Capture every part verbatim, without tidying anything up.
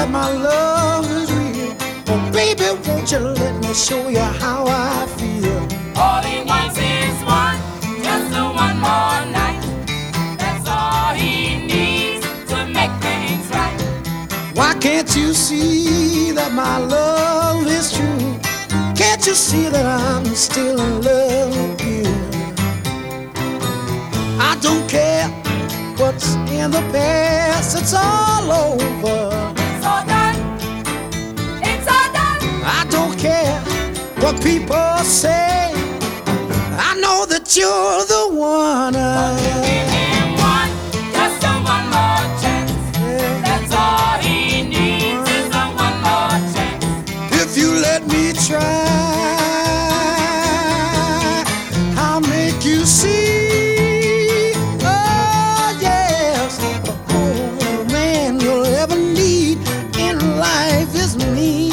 that my love is real. Oh, baby, won't you let me show you how I feel? All he wants is one, just a one more night. That's all he needs to make things right. Why can't you see that my love is true? Can't you see that I'm still in love with you? I don't care what's in the past, it's all over. It's all done, it's all done. I don't care what people say, I know that you're the one. Give him one, just a one more chance. That's all he needs is a one more chance. If you let me try, I'll make you see. Oh yes, the only man you'll ever need in life is me.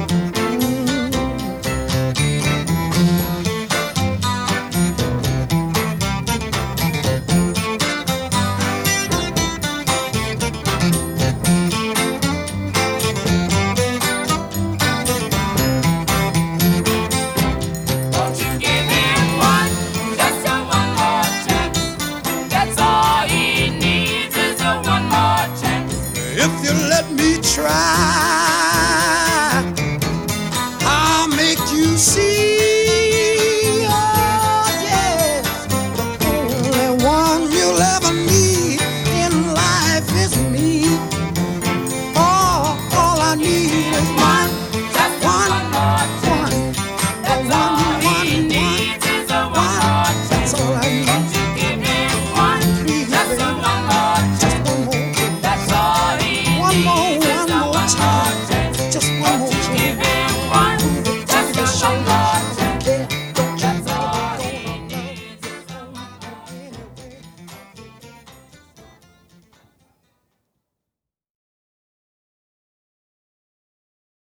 Won't you give him one, just a one more chance? That's all he needs is a one more chance. If you let me try,